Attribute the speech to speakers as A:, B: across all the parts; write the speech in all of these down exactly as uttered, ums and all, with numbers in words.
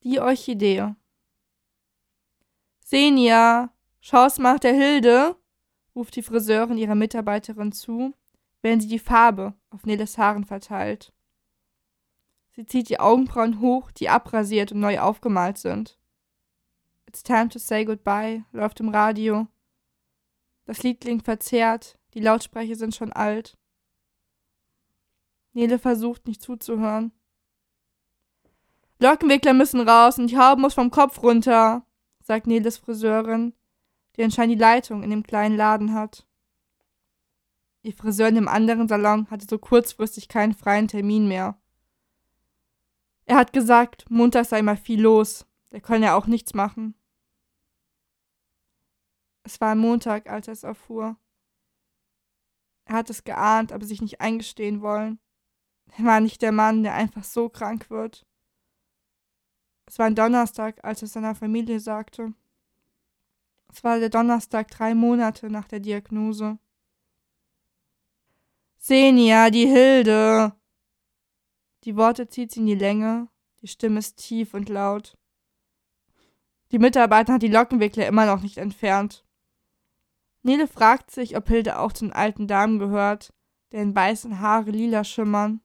A: Die Orchidee. Senja, schau's mal nach der Hilde, ruft die Friseurin ihrer Mitarbeiterin zu, während sie die Farbe auf Neles Haaren verteilt. Sie zieht die Augenbrauen hoch, die abrasiert und neu aufgemalt sind. It's time to say goodbye läuft im Radio. Das Lied klingt verzerrt, die Lautsprecher sind schon alt. Nele versucht nicht zuzuhören. Lockenwickler müssen raus und die Haube muss vom Kopf runter, sagt Neles Friseurin, die anscheinend die Leitung in dem kleinen Laden hat. Die Friseurin im anderen Salon hatte so kurzfristig keinen freien Termin mehr. Er hat gesagt, montags sei immer viel los, der könne ja auch nichts machen. Es war am Montag, als er es erfuhr. Er hat es geahnt, aber sich nicht eingestehen wollen. Er war nicht der Mann, der einfach so krank wird. Es war ein Donnerstag, als er es seiner Familie sagte. Es war der Donnerstag drei Monate nach der Diagnose. Senja, die Hilde! Die Worte zieht sie in die Länge, die Stimme ist tief und laut. Die Mitarbeiterin hat die Lockenwickler immer noch nicht entfernt. Nele fragt sich, ob Hilde auch zu den alten Damen gehört, deren weißen Haare lila schimmern.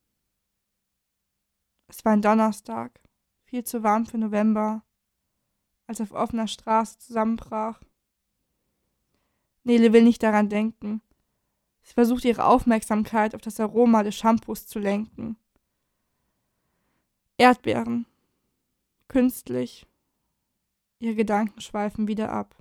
A: Es war ein Donnerstag, viel zu warm für November, als er auf offener Straße zusammenbrach. Nele will nicht daran denken. Sie versucht ihre Aufmerksamkeit auf das Aroma des Shampoos zu lenken. Erdbeeren. Künstlich. Ihre Gedanken schweifen wieder ab.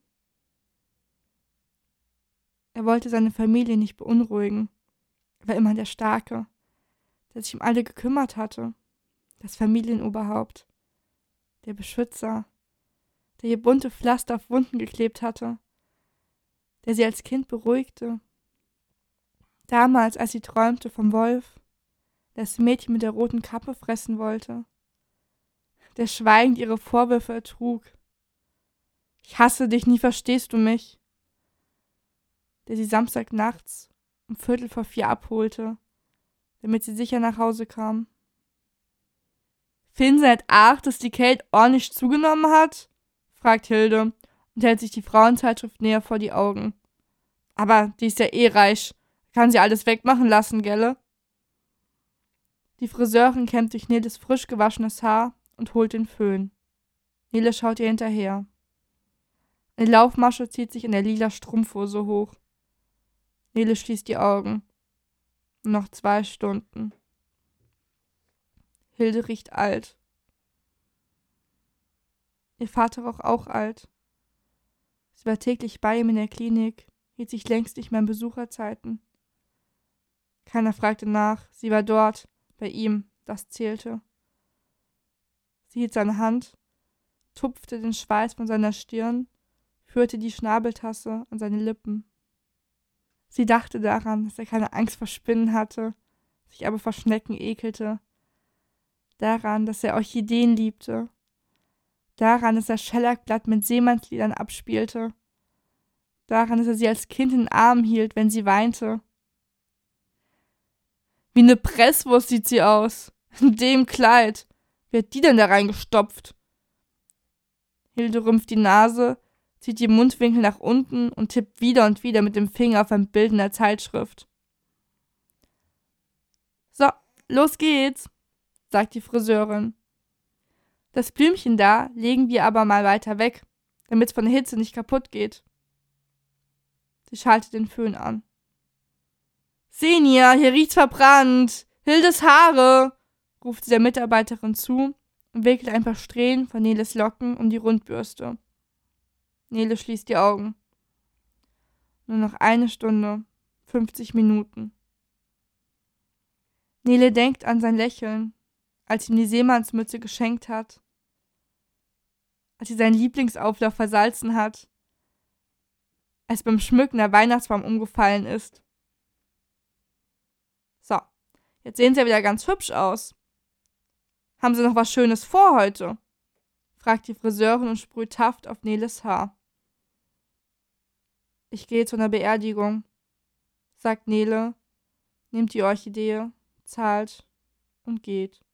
A: Er wollte seine Familie nicht beunruhigen. Er war immer der Starke, der sich um alle gekümmert hatte. Das Familienoberhaupt. Der Beschützer, der ihr bunte Pflaster auf Wunden geklebt hatte. Der sie als Kind beruhigte. Damals, als sie träumte vom Wolf, der das Mädchen mit der roten Kappe fressen wollte. Der schweigend ihre Vorwürfe ertrug. Ich hasse dich, nie verstehst du mich. Der sie Samstagnachts um Viertel vor vier abholte, damit sie sicher nach Hause kam. Finden Sie nicht arg, dass die Kate ordentlich zugenommen hat? Fragt Hilde und hält sich die Frauenzeitschrift näher vor die Augen. Aber die ist ja eh reich. Kann sie alles wegmachen lassen, gelle? Die Friseurin kämmt durch Neles frisch gewaschenes Haar und holt den Föhn. Nele schaut ihr hinterher. Eine Laufmasche zieht sich in der lila Strumpfhose hoch. Nele schließt die Augen. Noch zwei Stunden. Hilde riecht alt. Ihr Vater roch auch alt. Sie war täglich bei ihm in der Klinik, hielt sich längst nicht mehr an Besucherzeiten. Keiner fragte nach, sie war dort, bei ihm, das zählte. Sie hielt seine Hand, tupfte den Schweiß von seiner Stirn, führte die Schnabeltasse an seine Lippen. Sie dachte daran, dass er keine Angst vor Spinnen hatte, sich aber vor Schnecken ekelte. Daran, dass er Orchideen liebte. Daran, dass er Schellackblatt mit Seemannsliedern abspielte. Daran, dass er sie als Kind in den Armen hielt, wenn sie weinte. Wie eine Presswurst sieht sie aus. In dem Kleid. Wer hat die denn da reingestopft? Hilde rümpft die Nase, zieht die Mundwinkel nach unten und tippt wieder und wieder mit dem Finger auf ein Bild in der Zeitschrift. So, los geht's, sagt die Friseurin. Das Blümchen da legen wir aber mal weiter weg, damit's von der Hitze nicht kaputt geht. Sie schaltet den Föhn an. Senja, hier riecht's verbrannt. Hildes Haare, ruft sie der Mitarbeiterin zu und wickelt ein paar Strähnen von Neles Locken um die Rundbürste. Nele schließt die Augen. Nur noch eine Stunde, fünfzig Minuten. Nele denkt an sein Lächeln, als sie ihm die Seemannsmütze geschenkt hat, als sie seinen Lieblingsauflauf versalzen hat, als beim Schmücken der Weihnachtsbaum umgefallen ist. So, jetzt sehen Sie ja wieder ganz hübsch aus. Haben Sie noch was Schönes vor heute? Fragt die Friseurin und sprüht Taft auf Neles Haar. Ich gehe zu einer Beerdigung, sagt Nele, nimmt die Orchidee, zahlt und geht.